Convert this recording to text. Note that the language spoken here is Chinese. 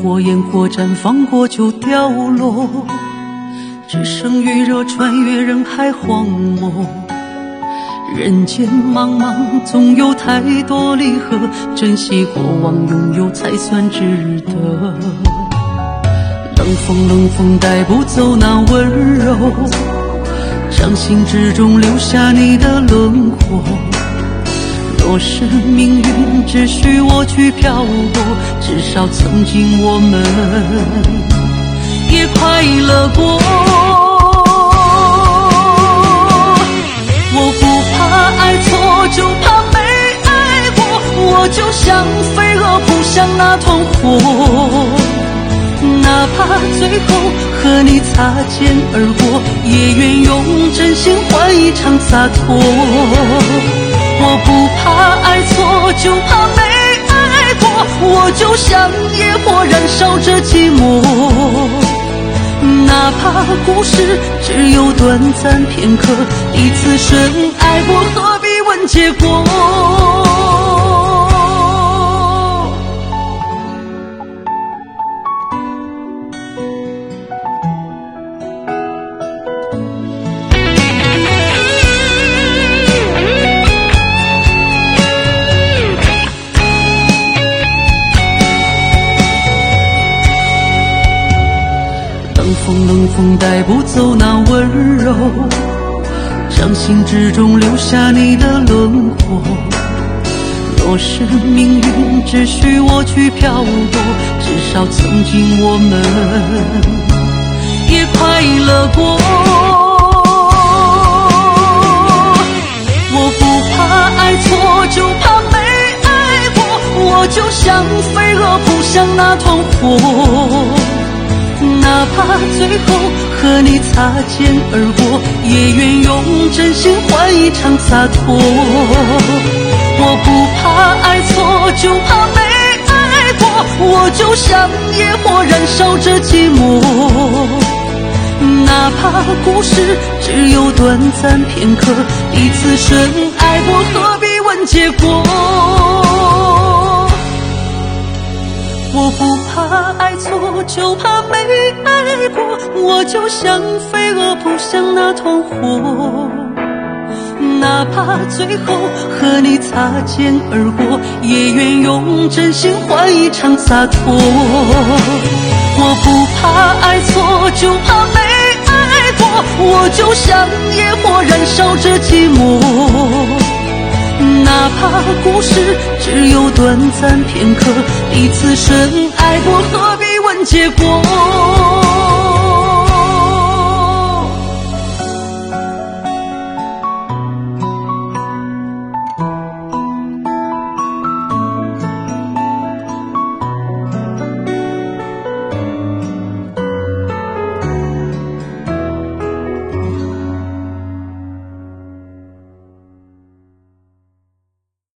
过烟火绽放过就掉落，只剩余热穿越人海荒漠。人间茫茫，总有太多离合，珍惜过往拥有才算值得。冷风带不走那温柔，掌心之中留下你的轮廓。若是命运只许我去漂泊，至少曾经我们也快乐过。我不怕爱错，就怕没爱过，我就像飞蛾扑向那团火，哪怕最后和你擦肩而过，也愿用真心换一场洒脱。我不怕爱错，就怕没爱过，我就像野火燃烧着寂寞，哪怕故事只有短暂片刻，彼此深爱过，何必问结果。冷风带不走那温柔，掌心之中留下你的轮廓。若是命运只许我去漂泊，至少曾经我们也快乐过。我不怕爱错，就怕没爱过，我就像飞蛾扑向那团火，哪怕最后和你擦肩而过，也愿用真心换一场洒脱。我不怕爱错，就怕没爱过，我就像野火燃烧着寂寞，哪怕故事只有短暂片刻，彼此深爱过，何必问结果。我不怕爱错，就怕没爱过，我就像飞蛾扑向那团火，哪怕最后和你擦肩而过，也愿用真心换一场洒脱。我不怕爱错，就怕没爱过，我就像野火燃烧着寂寞，哪怕故事只有短暂片刻，彼此深爱过，何必问结果。